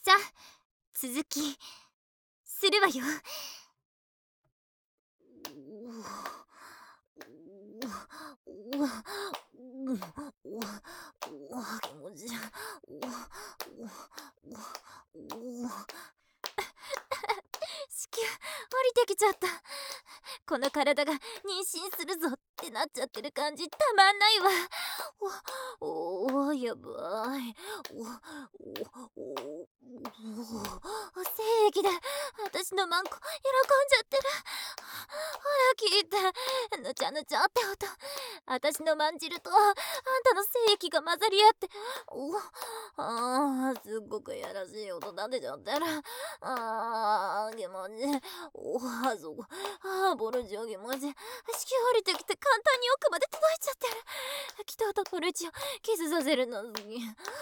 さあ続きするわよ。気持ちいい。子宮降りてきちゃった。この体が妊娠するぞってなっちゃってる感じたまんないわ。やばい。精液で私のマンコ喜んじゃってる。ほら聞いて、ぬちゃぬちゃって音。私のまんじるとあんたの精液が混ざり合って、すっごくやらしい音立てちゃってる。気持ちいい。そこ。ボルジオ気持ちいい。子宮降りてきて簡単に奥まで届いちゃってる。鍛えたポルチをキスさせるの好き。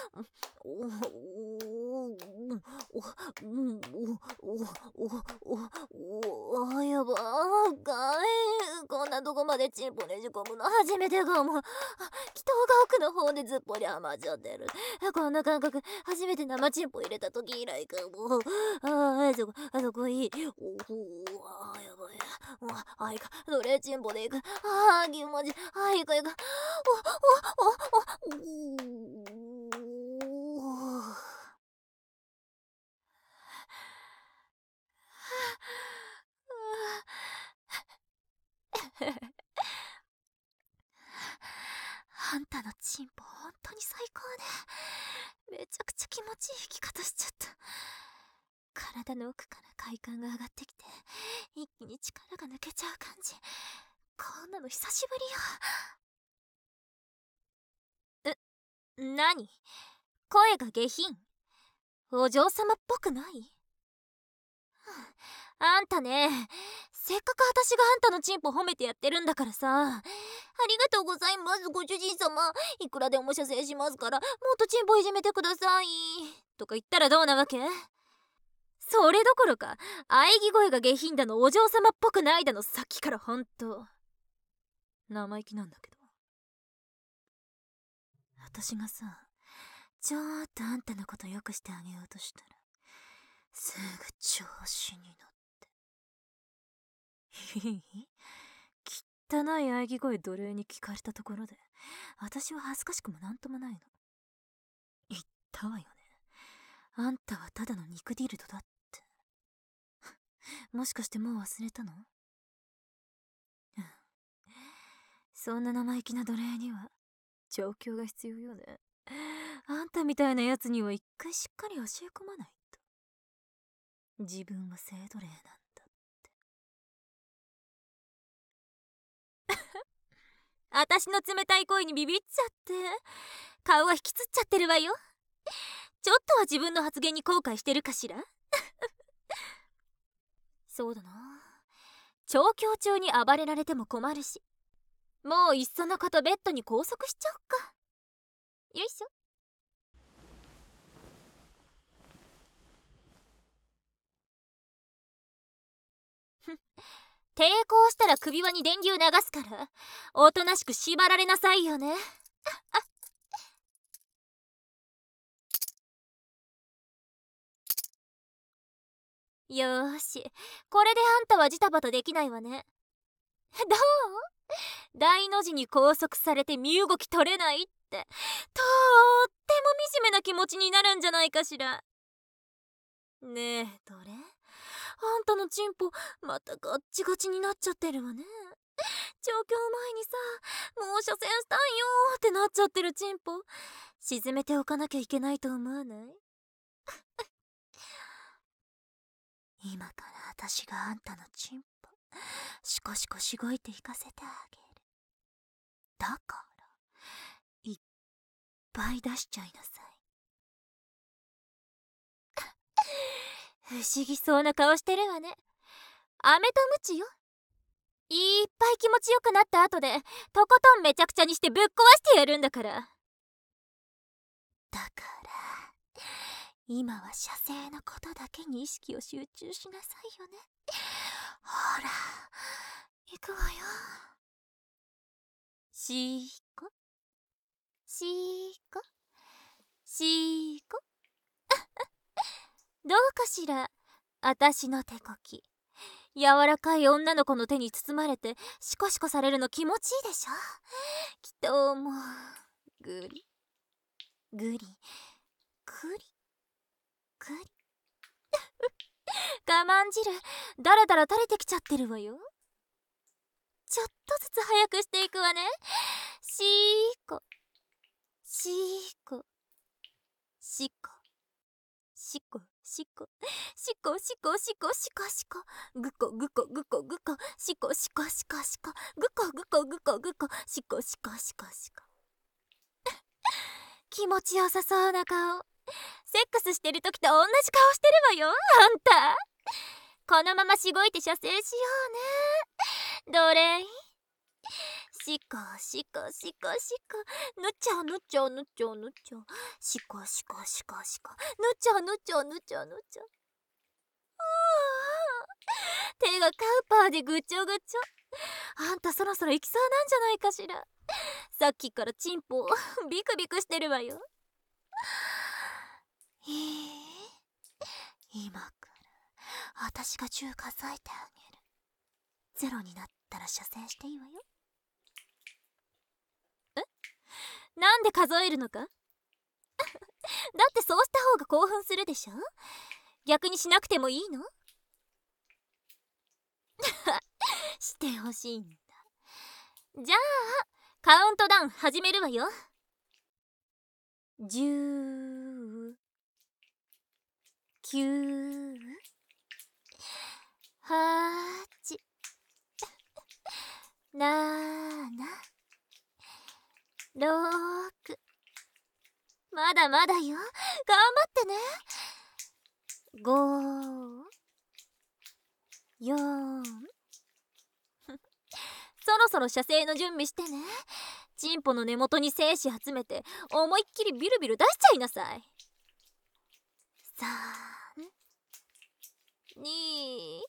やばーかい。こんなとこまでチンポねじ込むの初めてかも。祈祷が奥の方でずっぽり余っちゃってる。こんな感覚初めて生チンポ入れた時以来かも。あそこいい。やばい。いか。それチンポでいく。気持ちいい。いか。あんたのチンポ本当に最高ね。めちゃくちゃ気持ちいい生き方しちゃった。体の奥から快感が上がってきて一気に力が抜けちゃう感じ。こんなの久しぶりよ。何？声が下品？お嬢様っぽくない？あんたね、せっかく私があんたのチンポ褒めてやってるんだからさ、ありがとうございますご主人様、いくらでも射精しますからもっとチンポいじめてくださいとか言ったらどうなわけ？それどころか喘ぎ声が下品だのお嬢様っぽくないだの、さっきからほんと生意気なんだけど。私がさ、ちょっとあんたのことよくしてあげようとしたらすぐ調子に乗って汚い喘ぎ声奴隷に聞かれたところで私は恥ずかしくもなんともないの。言ったわよね、あんたはただの肉ディルドだって。もしかしてもう忘れたの？そんな生意気な奴隷には調教が必要よね。あんたみたいなやつには一回しっかり教え込まないと。自分は性奴隷なんだって。私の冷たい声にビビっちゃって顔は引きつっちゃってるわよ。ちょっとは自分の発言に後悔してるかしら？そうだな、調教中に暴れられても困るし、もういっそのことベッドに拘束しちゃおっか。よいしょ。抵抗したら首輪に電流流すからおとなしく縛られなさいよね。よーし、これであんたはジタバタできないわね。どう？大の字に拘束されて身動き取れないってとっても惨めな気持ちになるんじゃないかしら。ねえ、どれ？あんたのチンポまたガッチガチになっちゃってるわね。調教前にさ、もう射精したんよってなっちゃってるチンポ沈めておかなきゃいけないと思わない？今から私があんたのチンポシコシコしごいていかせてあげる。だからいっぱい出しちゃいなさい。不思議そうな顔してるわね。飴とムチよ。いっぱい気持ちよくなった後でとことんめちゃくちゃにしてぶっ壊してやるんだから。だから今は射精のことだけに意識を集中しなさいよね。ほら行くわよ。しーこしーこしーこどうかしら、あたしの手こき。柔らかい女の子の手に包まれてシコシコされるの気持ちいいでしょ。きっともうグリグリグリグリ我慢汁だらだら垂れてきちゃってるわよ。ちょっとずつ早くしていくわね。しーこしーこしこしこしこしこしこしこしこしこぐこぐこぐこぐこしこしこしこしこぐこぐこぐこぐこしこしこしこしこ気持ちよさそうな顔。セックスしてる時と同じ顔してるわよ、あんた。このまましごいて射精しようね。どれしこしこしこしこぬちょぬちょぬちょぬちょしこしこしこしこぬちょぬちょぬちょぬちょ。手がカウパーでぐちょぐちょ。あんたそろそろ行きそうなんじゃないかしら。さっきからチンポビクビクしてるわよ。今から私が10数えてあげる。ゼロになったら射精していいわよ。なんで数えるのかだってそうした方が興奮するでしょ。逆にしなくてもいいのしてほしいんだ。じゃあカウントダウン始めるわよ。10、9、8、7、6。まだまだよ。頑張ってね。5、4。そろそろ射精の準備してね。チンポの根元に精子集めて思いっきりビルビル出しちゃいなさい。3、2。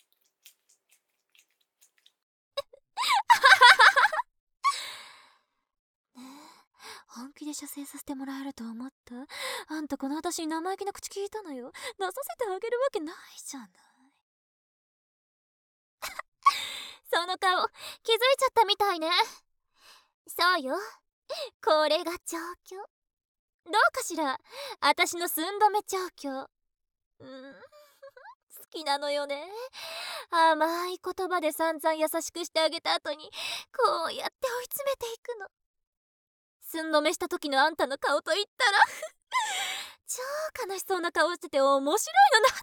本気で射精させてもらえると思った？あんたこの私に生意気な口聞いたのよ。出させてあげるわけないじゃない。その顔気づいちゃったみたいね。そうよ、これが調教。どうかしら、私の寸止め調教。好きなのよね。甘い言葉で散々優しくしてあげた後にこうやって追い詰めていくの。寸止めした時のあんたの顔といったら超悲しそうな顔してて面白いのなんだ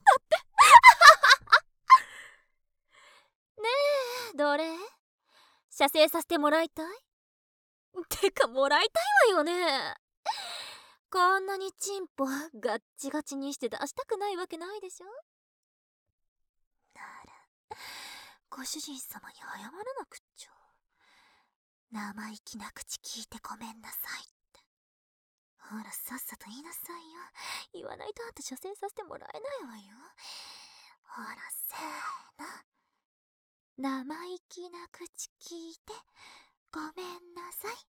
ってねえ、どれ射精させてもらいたい？てかもらいたいわよね。こんなにチンポガッチガチにして出したくないわけないでしょ。ならご主人様に謝らなくっちゃ。生意気な口聞いてごめんなさいって。ほらさっさと言いなさいよ。言わないとあんた射精させてもらえないわよ。ほらせーの。生意気な口聞いてごめんなさい。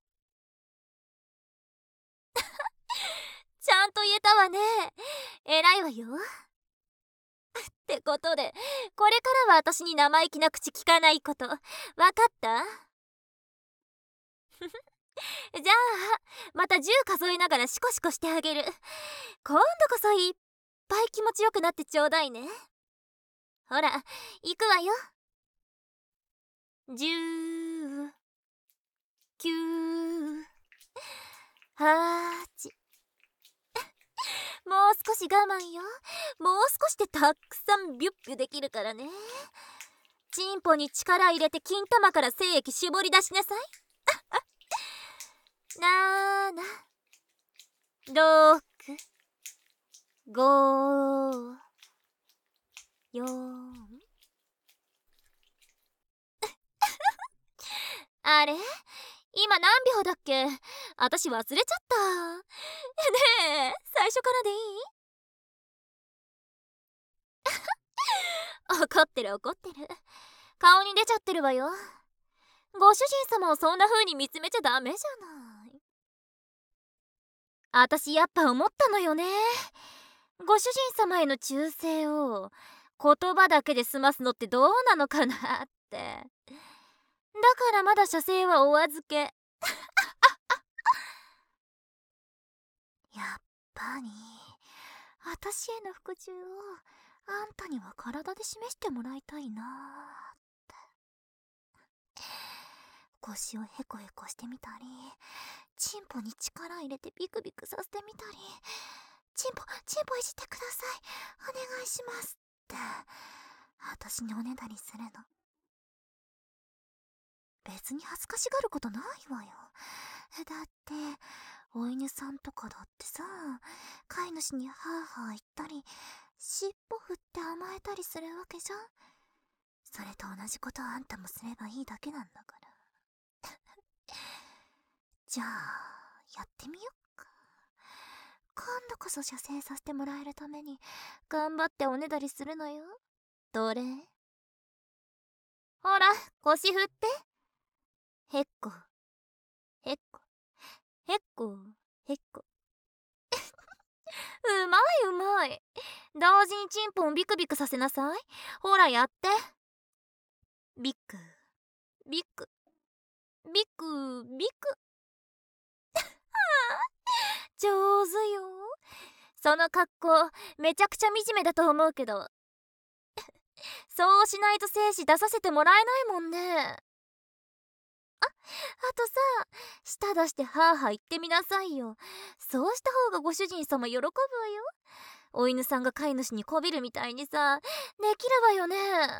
ちゃんと言えたわね。偉いわよ。ってことでこれからは私に生意気な口聞かないこと、わかった？じゃあまた10数えながらシコシコしてあげる。今度こそいっぱい気持ちよくなってちょうだいね。ほら行くわよ。10、9、8。もう少し我慢よ。もう少しでたくさんビュッビュできるからね。チンポに力入れて金玉から精液絞り出しなさい。7、6、5、4。あれ今何秒だっけ？私忘れちゃった。ねえ、最初からでいい？怒ってる怒ってる。顔に出ちゃってるわよ。ご主人様をそんな風に見つめちゃダメじゃない。私やっぱ思ったのよね。 ご主人様への忠誠を言葉だけで済ますのってどうなのかなって。だからまだ射精はお預け。やっぱり私への服従をあんたには体で示してもらいたいなって。腰をヘコヘコしてみたり、チンポに力入れてビクビクさせてみたり、チンポいじってください、お願いしますって私におねだりするの。別に恥ずかしがることないわよ。だってお犬さんとかだってさ、飼い主にハーハー言ったり尻尾振って甘えたりするわけじゃん。それと同じことあんたもすればいいだけなんだからじゃあやってみよっか。今度こそ射精させてもらえるために頑張っておねだりするのよ。どれ？ほら、腰振って。へっこへっこへっこへっこうまいうまい。同時にチンポンビクビクさせなさい。ほらやって。ビクビクビクビク上手よ。その格好めちゃくちゃ惨めだと思うけどそうしないと精子出させてもらえないもんね。あとさ、舌出してハーハー言ってみなさいよ。そうした方がご主人様喜ぶわよ。お犬さんが飼い主にこびるみたいにさ、できるわよね。偉いわ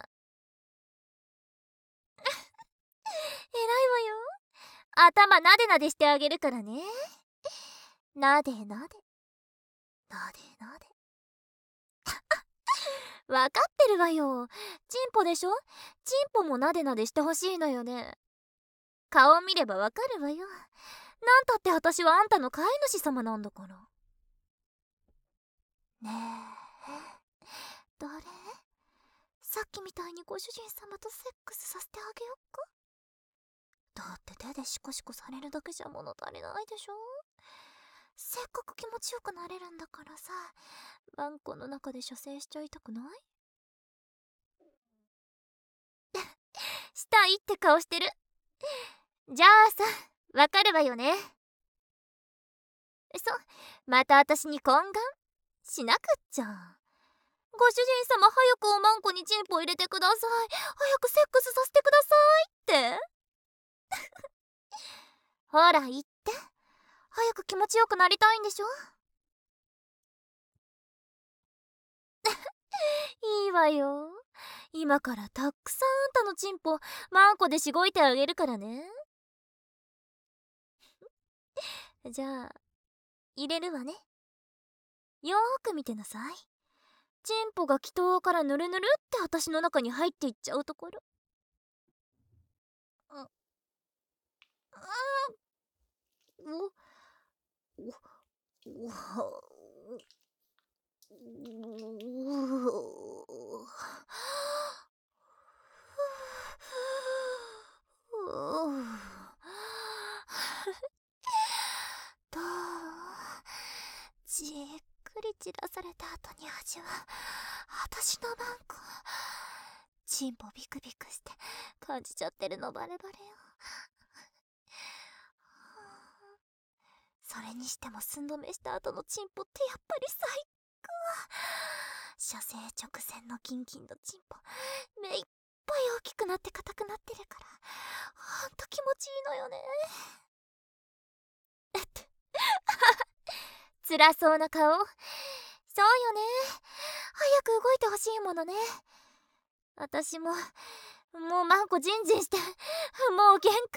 よ。頭なでなでしてあげるからね。なでなでなでなでわかってるわよ。チンポでしょ。チンポもなでなでしてほしいのよね。顔見ればわかるわよ。なんたって私はあんたの飼い主様なんだから。ねえ、誰？さっきみたいにご主人様とセックスさせてあげよっか。だって手でシコシコされるだけじゃ物足りないでしょ。せっかく気持ちよくなれるんだからさ、ワンコの中で射精しちゃいたくない？したいって顔してる。じゃあさ、わかるわよね。また私に懇願しなくっちゃ。ご主人様、早くおまんこにチンポ入れてください。早くセックスさせてくださいってほら言って。早く気持ちよくなりたいんでしょ。いいわよ。今からたくさんあんたのチンポマンコでしごいてあげるからね。じゃあ入れるわね。よーく見てなさい。チンポが気筒からぬるぬるって私の中に入っていっちゃうところ。どう？じっくり散らされた後に味は私のマンコ。チンポビクビクして感じちゃってるのバレバレよ。それにしても寸止めした後のチンポってやっぱり最高。射精直前のキンキンのチンポ、目いっぱい大きくなって硬くなってるからほんと気持ちいいのよね。辛そうな顔。そうよね。早く動いてほしいものね。私ももうマンコジンジンしてもう限界。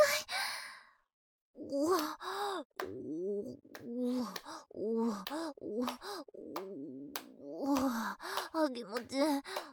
あ気持ちいい。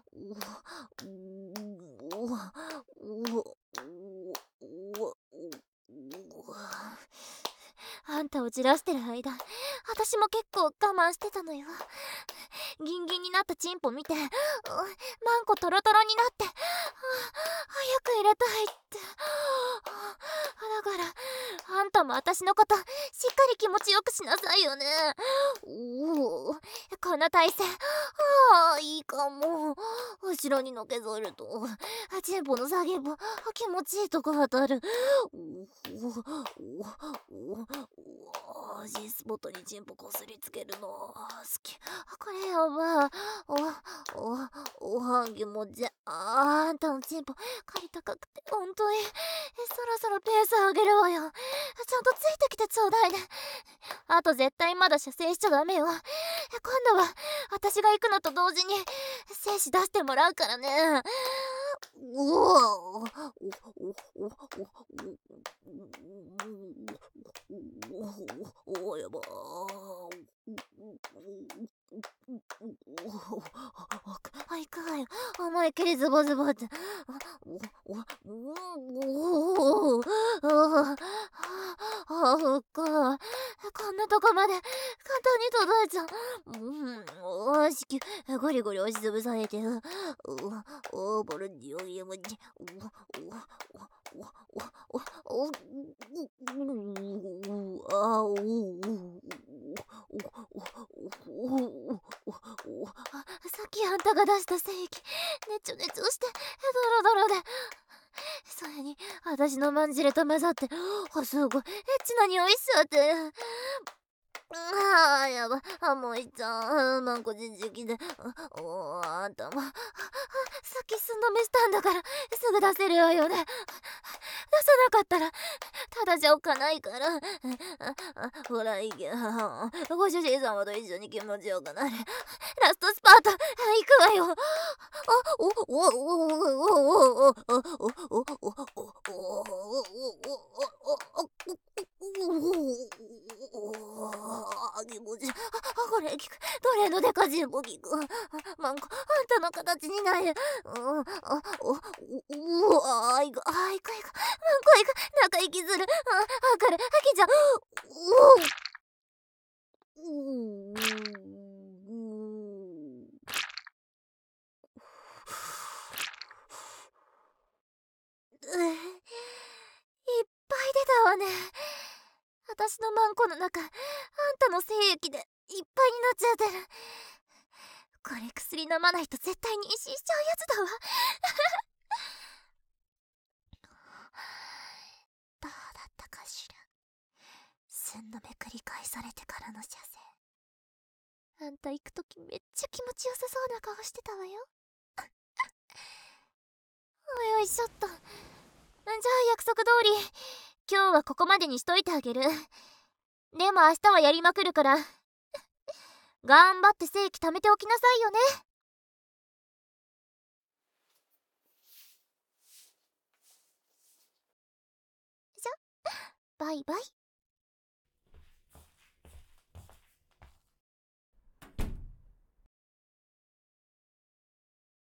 あんたをじらしてる間私も結構我慢してたのよ。ギンギンになったチンポ見てマンコトロトロになって早く入れたいってだからあんたも私のことしっかり気持ちよくしなさいよね。ここの体勢、いいかも。後ろにのけぞるとチンポの下げも気持ちいいとこ当たる。G スポットにチンポこすりつけるの好き。これやば。気持ちいい。あんたのチンポ借り高くて本当にそろそろペース上げるわよ。ちゃんとついてきてちょうだいね。あと絶対まだ射精しちゃダメよ。今度は私が行くのと同時に精子出してもらうからね。やばいくわよ。思いっきりズボズボって。こんなとこまで簡単に届いちゃう。しきゴリゴリ押しつぶされてる。ボルディオイエムに。さっきあんたが出した精液ねちょねちょしてドロドロで、それに私のまんじれと混ざってすごいエッチな匂いしちゃって。やばもういっちゃんマンコじじきで。あんたもさっき寸止めしたんだからすぐ出せるわよね。出さなかったらただじゃおかないから。ほらいけ。ご主人様と一緒に気持ちよくなれ。ラストスパート行くわよ。気持ちこれ効く。どれのデカジンボ効く。マンコあんたの形になる。マンコいく。中息ずる。これ吐きちゃう。いっぱい出たわね。私のマンコの中あんたの精液でいっぱいになっちゃってる。これ薬飲まないと絶対妊娠しちゃうやつだわ。どうだったかしら。寸止め繰り返されてからの射精。あんた行くときめっちゃ気持ちよさそうな顔してたわよ。よいしょっと。じゃあ約束通り今日はここまでにしといてあげる。でも明日はやりまくるから頑張って精液貯めておきなさいよね。じゃバイバイ。